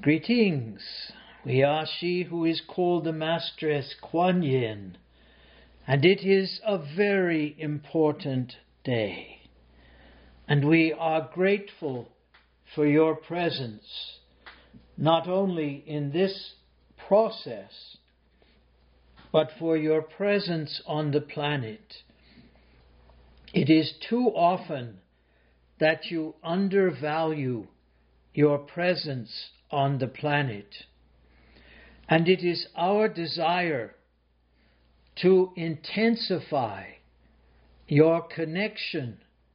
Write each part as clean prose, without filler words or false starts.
Greetings. We are she who is called the Masteress Kuan Yin, and it is a very important day. And we are grateful for your presence, not only in this process, but for your presence on the planet. It is too often that you undervalue your presence on the planet. And it is our desire to intensify your connection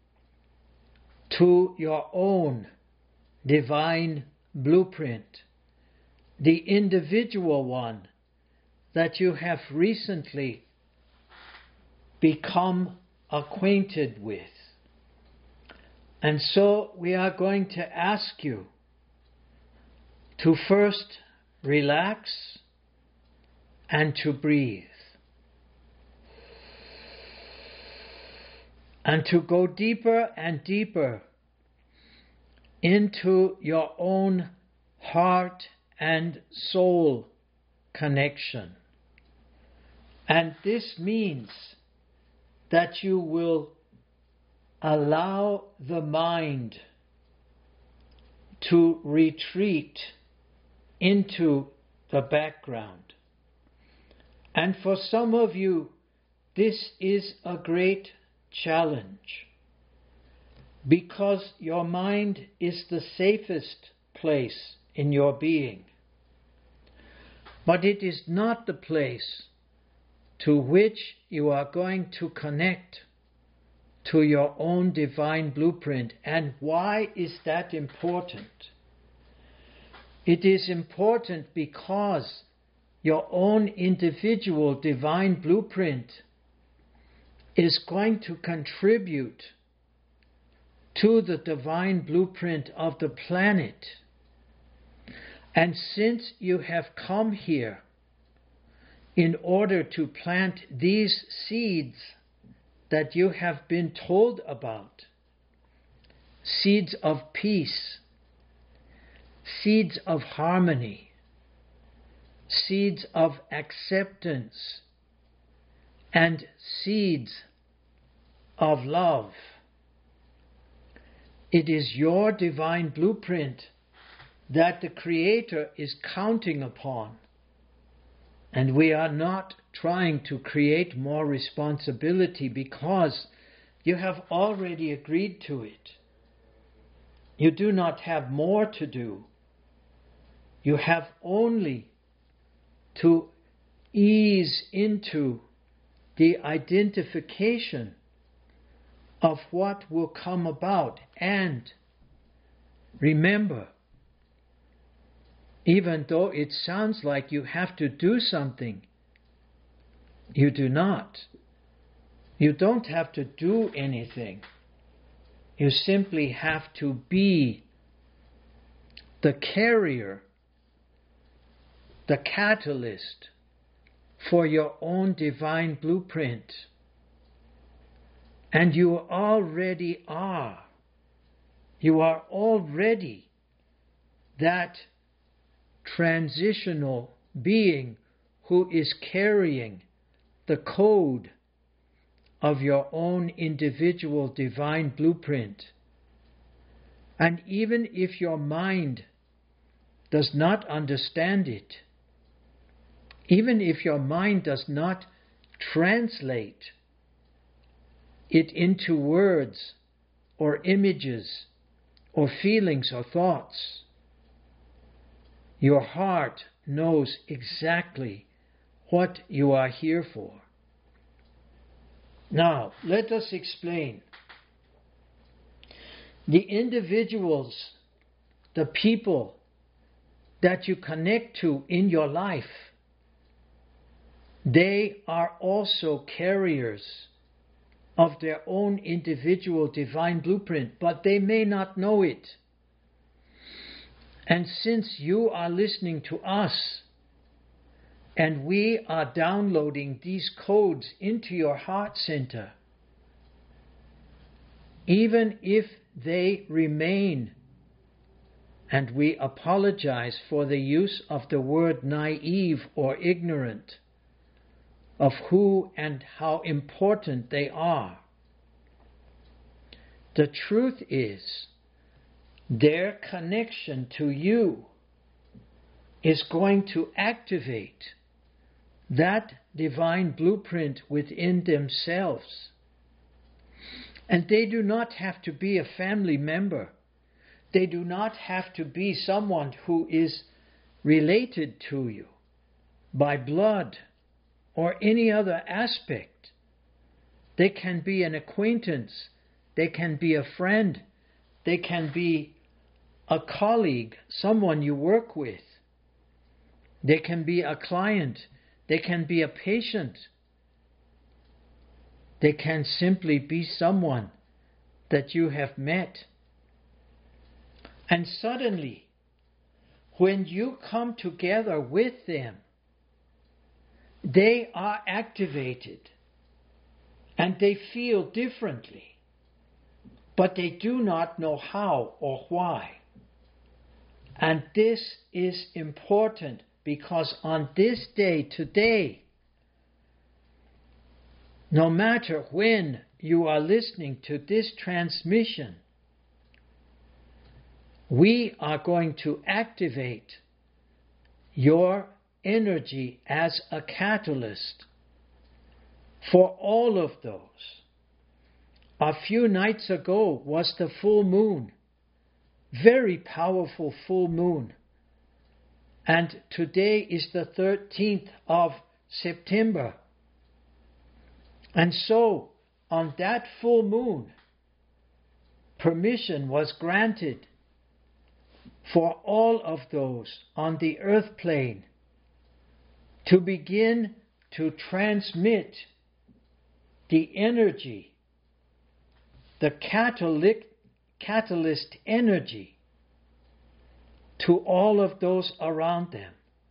to your own divine blueprint, the individual one that you have recently become acquainted with. And so we are going to ask you to first relax and to breathe. And to go deeper and deeper into your own heart and soul connection. And this means that you will allow the mind to retreat into the background. And for some of you, this is a great challenge, because your mind is the safest place in your being. But it is not the place to which you are going to connect to your own divine blueprint. And why is that important? It is important because your own individual divine blueprint is going to contribute to the divine blueprint of the planet. And since you have come here in order to plant these seeds that you have been told about, seeds of peace, seeds of harmony, seeds of acceptance, and seeds of love. It is your divine blueprint that the Creator is counting upon. And we are not trying to create more responsibility because you have already agreed to it. You do not have more to do. You have only to ease into the identification of what will come about. And remember, even though it sounds like you have to do something, you do not. You don't have to do anything. You simply have to be the carrier, the catalyst for your own divine blueprint. And you already are. You are already that transitional being who is carrying the code of your own individual divine blueprint. And even if your mind does not understand it, even if your mind does not translate it into words or images or feelings or thoughts, your heart knows exactly what you are here for. Now, let us explain. The individuals, the people that you connect to in your life, they are also carriers of their own individual divine blueprint, but they may not know it. And since you are listening to us, and we are downloading these codes into your heart center, even if they remain And we apologize for the use of the word naive or ignorant of who and how important they are. The truth is, their connection to you is going to activate that divine blueprint within themselves. And they do not have to be a family member. They do not have to be someone who is related to you by blood or any other aspect. They can be an acquaintance. They can be a friend. They can be a colleague, someone you work with. They can be a client. They can be a patient. They can simply be someone that you have met. And suddenly, when you come together with them, they are activated and they feel differently, but they do not know how or why. And this is important because on this day, today, no matter when you are listening to this transmission, we are going to activate your energy as a catalyst for all of those. A few nights ago was the full moon, very powerful full moon. And today is the 13th of September. And so, on that full moon, permission was granted for all of those on the earth plane to begin to transmit the energy, the catalyst energy, to all of those around them.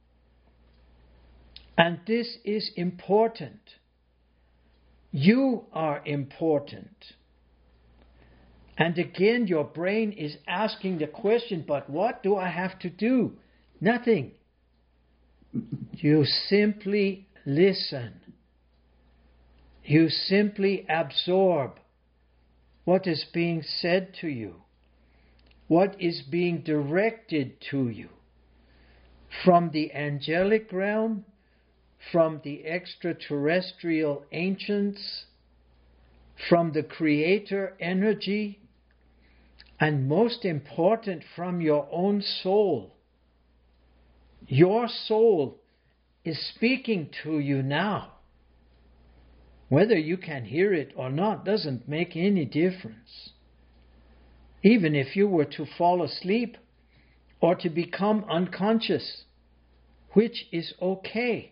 And this is important. You are important. And again, your brain is asking the question, but what do I have to do? Nothing. You simply listen. You simply absorb what is being said to you, what is being directed to you from the angelic realm, from the extraterrestrial ancients, from the creator energy, and most important, from your own soul. Your soul is speaking to you now. Whether you can hear it or not doesn't make any difference. Even if you were to fall asleep or to become unconscious, which is okay.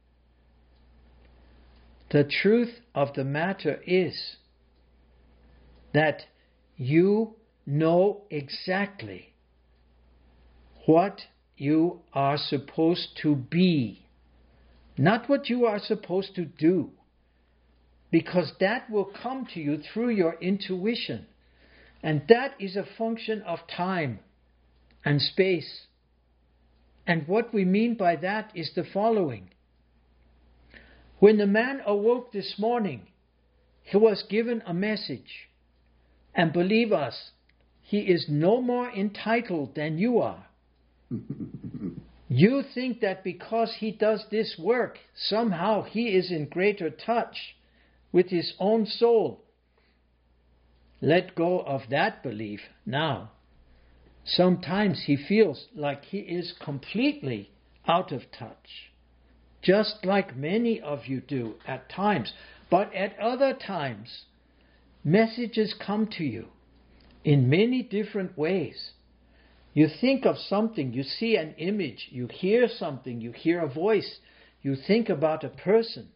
The truth of the matter is that you know exactly what you are supposed to be, not what you are supposed to do, because that will come to you through your intuition, and that is a function of time and space. And what we mean by that is the following. When the man awoke this morning, he was given a message. And believe us, he is no more entitled than you are. You think that because he does this work, somehow he is in greater touch with his own soul. Let go of that belief now. Sometimes he feels like he is completely out of touch, just like many of you do at times. But at other times, messages come to you in many different ways. You think of something, you see an image, you hear something, you hear a voice, you think about a person.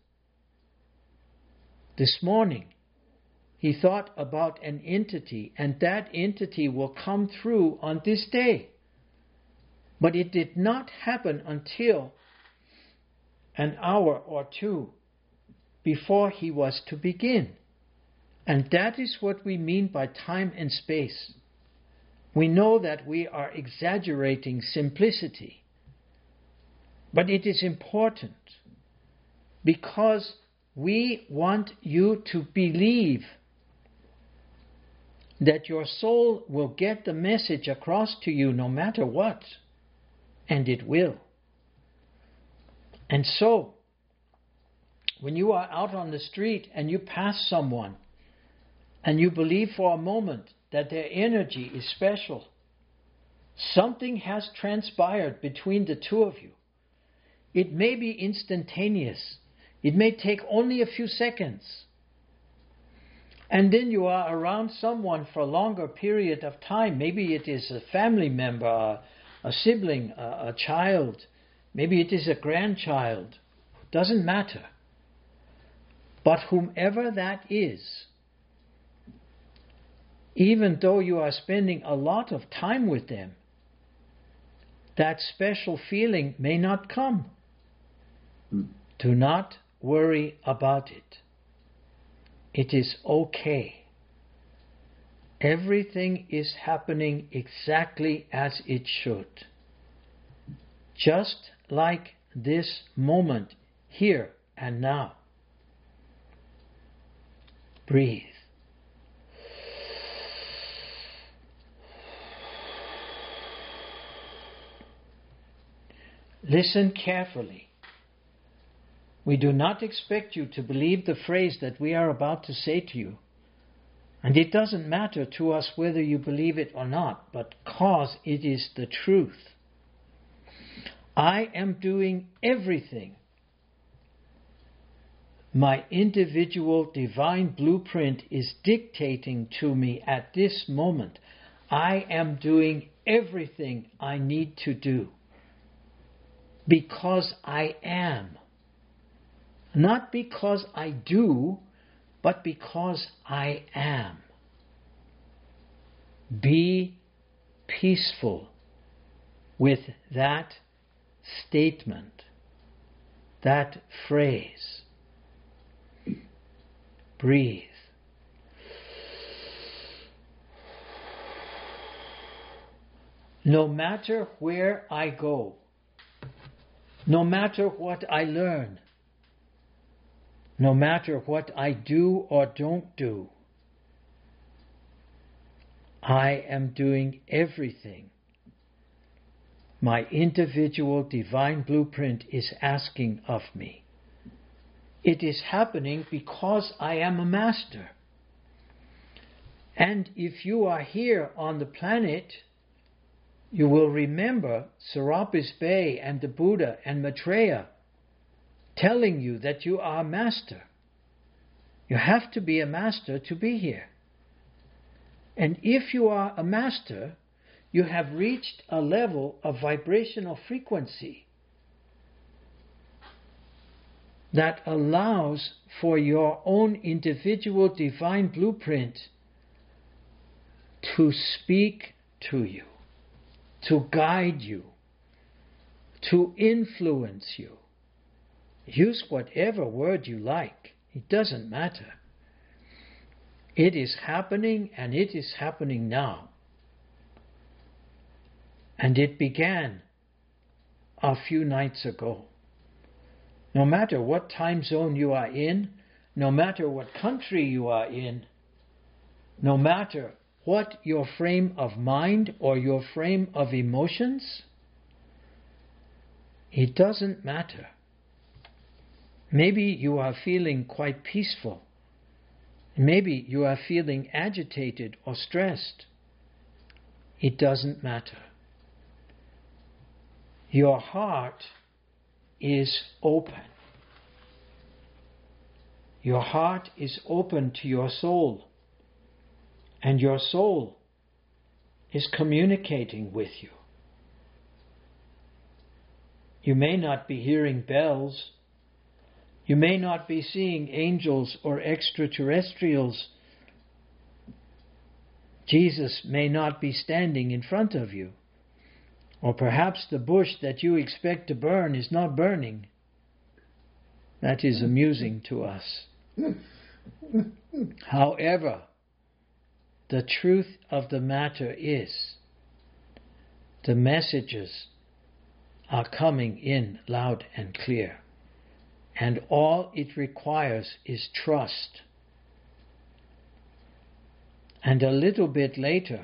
This morning, he thought about an entity, and that entity will come through on this day. But it did not happen until an hour or two before he was to begin. And that is what we mean by time and space. We know that we are exaggerating simplicity. But it is important because we want you to believe that your soul will get the message across to you no matter what. And it will. And so, when you are out on the street and you pass someone and you believe for a moment that their energy is special, something has transpired between the two of you. It may be instantaneous. It may take only a few seconds. And then you are around someone for a longer period of time. Maybe it is a family member, a sibling, a child. Maybe it is a grandchild. Doesn't matter. But whomever that is, even though you are spending a lot of time with them, that special feeling may not come. Do not worry about it. It is okay. Everything is happening exactly as it should. Just like this moment, here and now. Breathe. Listen carefully. We do not expect you to believe the phrase that we are about to say to you. And it doesn't matter to us whether you believe it or not, but because it is the truth. I am doing everything my individual divine blueprint is dictating to me at this moment. I am doing everything I need to do. Because I am. Not because I do, but because I am. Be peaceful with that statement, that phrase. Breathe. No matter where I go, no matter what I learn, no matter what I do or don't do, I am doing everything my individual divine blueprint is asking of me. It is happening because I am a master. And if you are here on the planet, you will remember Serapis Bey and the Buddha and Maitreya telling you that you are a master. You have to be a master to be here. And if you are a master, you have reached a level of vibrational frequency that allows for your own individual divine blueprint to speak to you, to guide you, to influence you. Use whatever word you like. It doesn't matter. It is happening, and it is happening now. And it began a few nights ago. No matter what time zone you are in, no matter what country you are in, no matter what your frame of mind or your frame of emotions, it doesn't matter. Maybe you are feeling quite peaceful. Maybe you are feeling agitated or stressed. It doesn't matter. Your heart is open. Your heart is open to your soul. And your soul is communicating with you. You may not be hearing bells. You may not be seeing angels or extraterrestrials. Jesus may not be standing in front of you. Or perhaps the bush that you expect to burn is not burning. That is amusing to us. However, the truth of the matter is the messages are coming in loud and clear. And all it requires is trust. And a little bit later,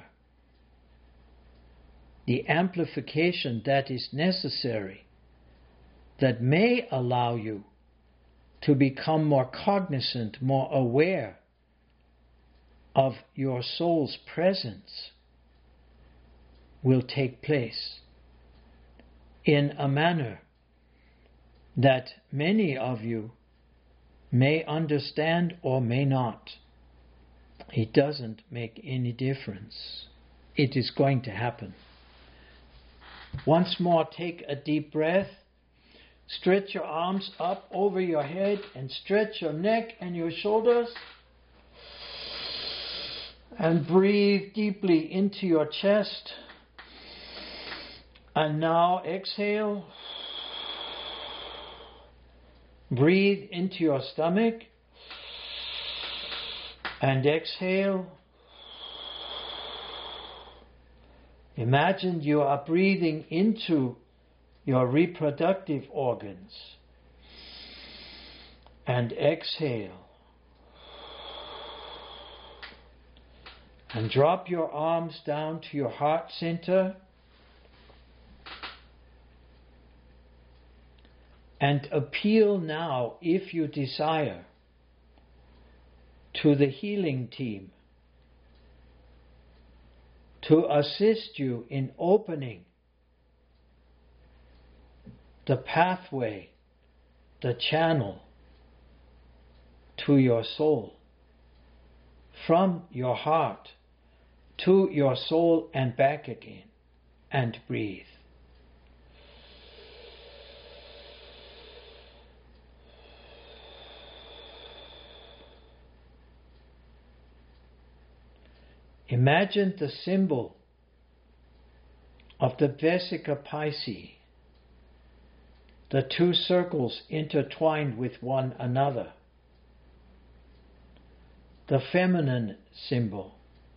the amplification that is necessary, that may allow you to become more cognizant, more aware of your soul's presence, will take place in a manner that many of you may understand or may not. It doesn't make any difference. It is going to happen. Once more, take a deep breath. Stretch your arms up over your head and stretch your neck and your shoulders. And breathe deeply into your chest. And now exhale. Breathe into your stomach. And exhale. Imagine you are breathing into your reproductive organs. And exhale. And drop your arms down to your heart center. And appeal now, if you desire, to the healing team to assist you in opening the pathway, the channel to your soul, from your heart to your soul and back again, and breathe. Imagine the symbol of the Vesica Piscis, the two circles intertwined with one another, the feminine symbol.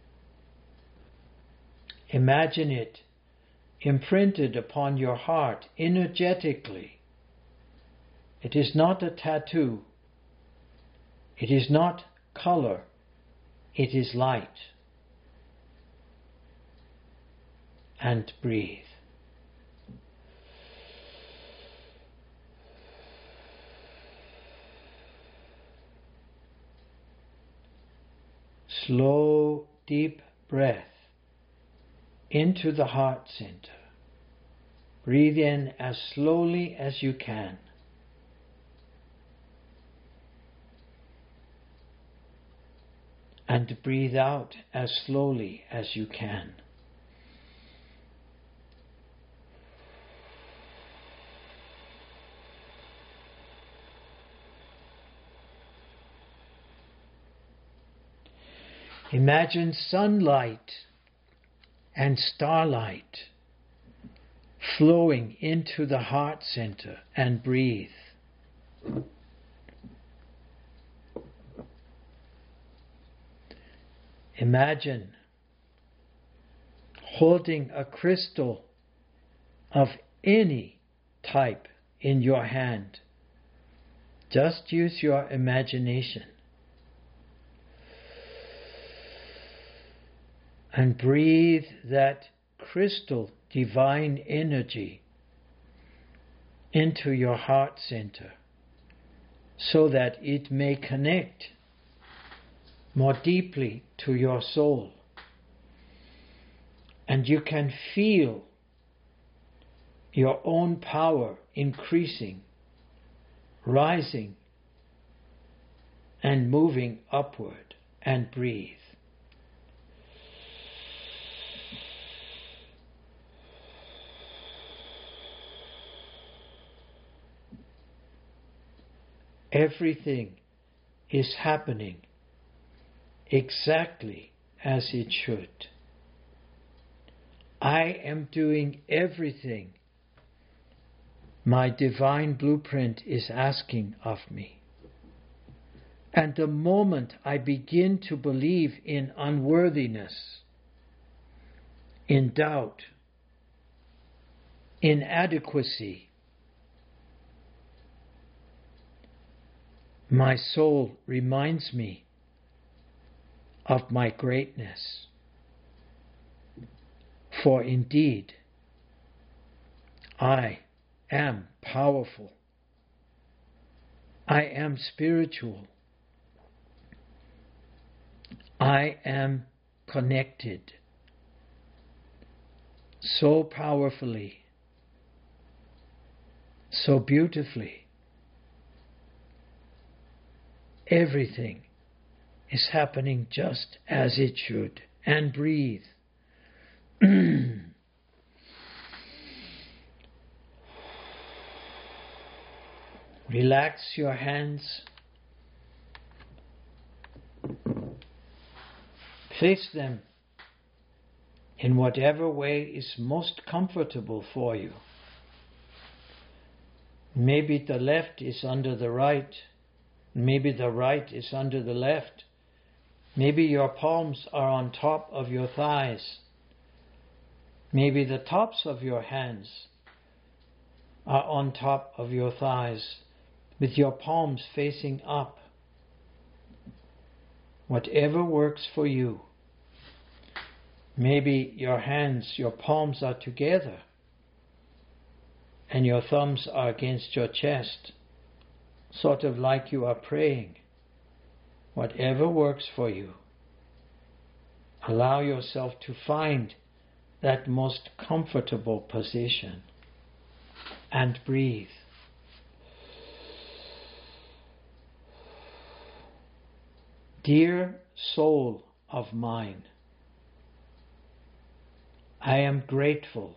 Imagine it imprinted upon your heart energetically. It is not a tattoo. It is not color. It is light. And breathe. Slow, deep breath into the heart center. Breathe in as slowly as you can. And breathe out as slowly as you can. Imagine sunlight and starlight flowing into the heart center and breathe. Imagine holding a crystal of any type in your hand. Just use your imagination. And breathe that crystal divine energy into your heart center so that it may connect more deeply to your soul. And you can feel your own power increasing, rising, and moving upward. And breathe. Everything is happening exactly as it should. I am doing everything my divine blueprint is asking of me. And the moment I begin to believe in unworthiness, in doubt, inadequacy, my soul reminds me of my greatness. For indeed, I am powerful. I am spiritual. I am connected so powerfully, so beautifully. Everything is happening just as it should. And breathe. Relax your hands. Place them in whatever way is most comfortable for you. Maybe the left is under the right. Maybe the right is under the left. Maybe your palms are on top of your thighs. Maybe the tops of your hands are on top of your thighs, with your palms facing up. Whatever works for you. Maybe your hands, your palms are together, and your thumbs are against your chest, sort of like you are praying. Whatever works for you. Allow yourself to find that most comfortable position and breathe. Dear soul of mine, I am grateful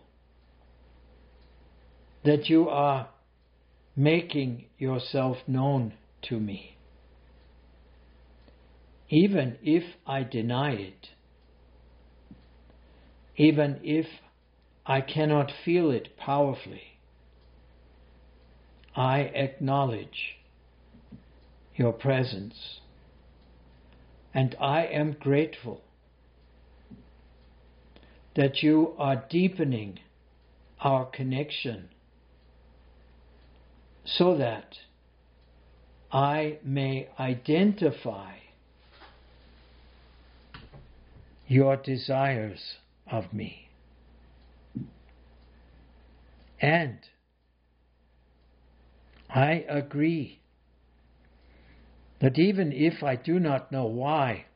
that you are making yourself known to me. Even if I deny it, even if I cannot feel it powerfully, I acknowledge your presence, and I am grateful that you are deepening our connection so that I may identify your desires of me. And I agree that even if I do not know why,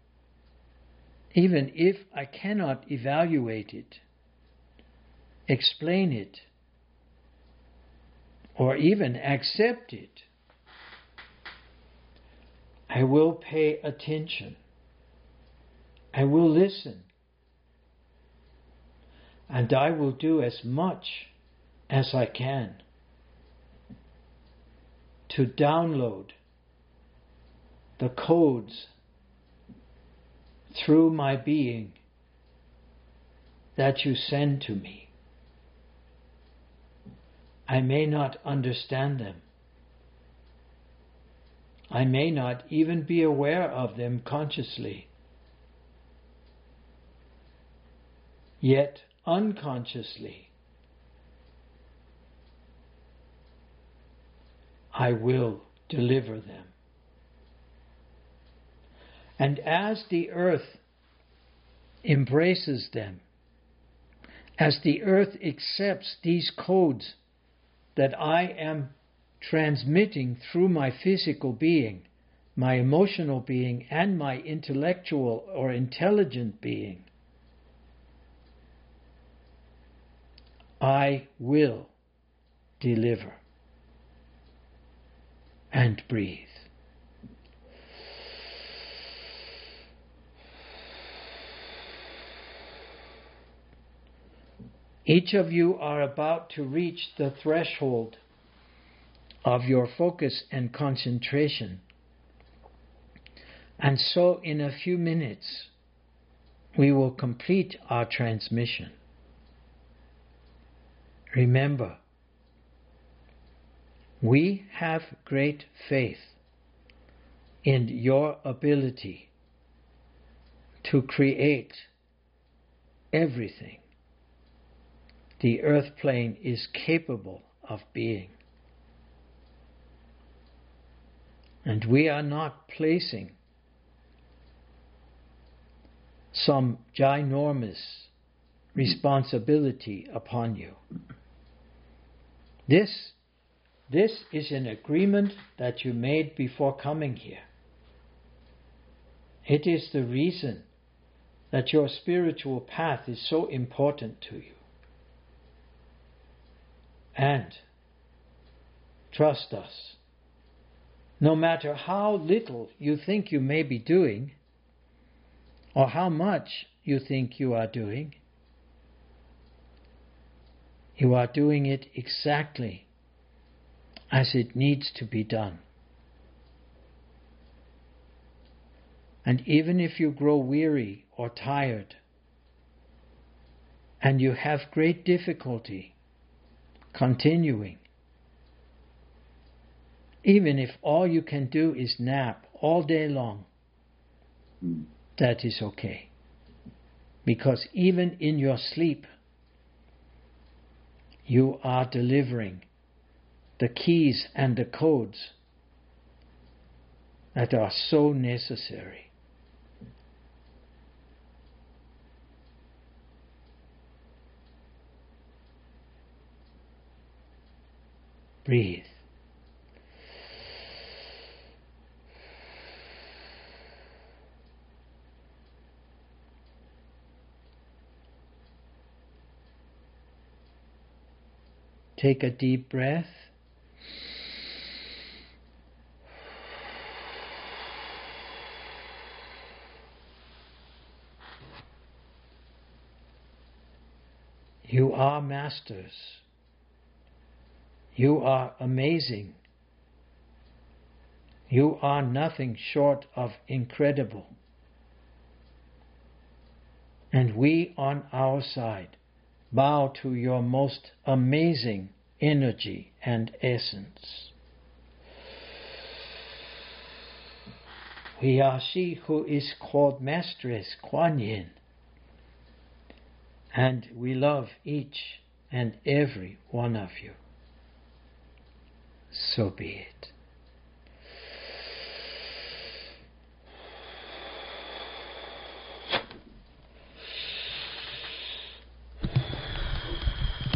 even if I cannot evaluate it, explain it, or even accept it, I will pay attention. I will listen. And I will do as much as I can to download the codes through my being that you send to me. I may not understand them. I may not even be aware of them consciously. Yet unconsciously, I will deliver them. And as the earth embraces them, as the earth accepts these codes that I am transmitting through my physical being, my emotional being, and my intellectual or intelligent being, I will deliver and breathe. Each of you are about to reach the threshold of your focus and concentration. And so in a few minutes, we will complete our transmission. Remember, we have great faith in your ability to create everything the earth plane is capable of being. And we are not placing some ginormous responsibility upon you. This is an agreement that you made before coming here. It is the reason that your spiritual path is so important to you. And trust us, no matter how little you think you may be doing, or how much you think you are doing it exactly as it needs to be done. And even if you grow weary or tired, and you have great difficulty continuing, even if all you can do is nap all day long, that is okay. Because even in your sleep, you are delivering the keys and the codes that are so necessary. Breathe. Take a deep breath. You are masters. You are amazing. You are nothing short of incredible. And we on our side bow to your most amazing energy and essence. We are she who is called Mistress Kuan Yin, and we love each and every one of you. So be it.